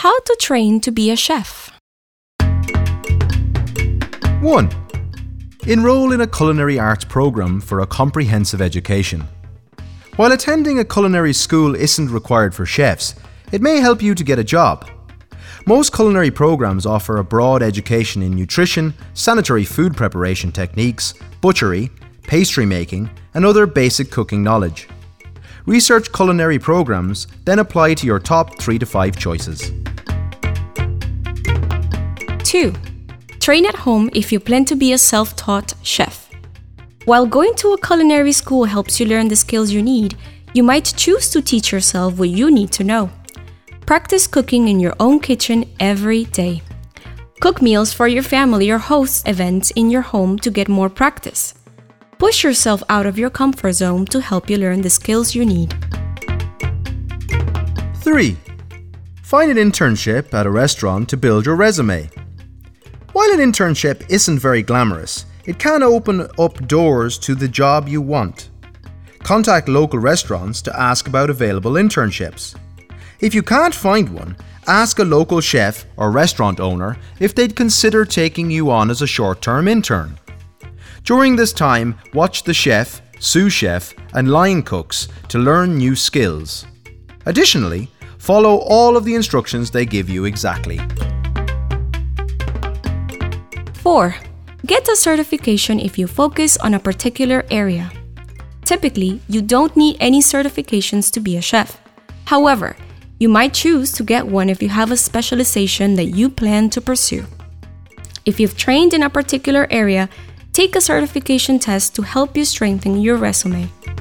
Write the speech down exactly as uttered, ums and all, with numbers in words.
How to train to be a chef. one. Enroll in a culinary arts program for a comprehensive education. While attending a culinary school isn't required for chefs, it may help you to get a job. Most culinary programs offer a broad education in nutrition, sanitary food preparation techniques, butchery, pastry making, and other basic cooking knowledge. Research culinary programs, then apply to your top three to five choices. two. Train at home if you plan to be a self-taught chef. While going to a culinary school helps you learn the skills you need, you might choose to teach yourself what you need to know. Practice cooking in your own kitchen every day. Cook meals for your family or host events in your home to get more practice. Push yourself out of your comfort zone to help you learn the skills you need. three. Find an internship at a restaurant to build your resume. While an internship isn't very glamorous, it can open up doors to the job you want. Contact local restaurants to ask about available internships. If you can't find one, ask a local chef or restaurant owner if they'd consider taking you on as a short-term intern. During this time, watch the chef, sous chef, and line cooks to learn new skills. Additionally, follow all of the instructions they give you exactly. four. Get a certification if you focus on a particular area. Typically, you don't need any certifications to be a chef. However, you might choose to get one if you have a specialization that you plan to pursue. If you've trained in a particular area, take a certification test to help you strengthen your resume.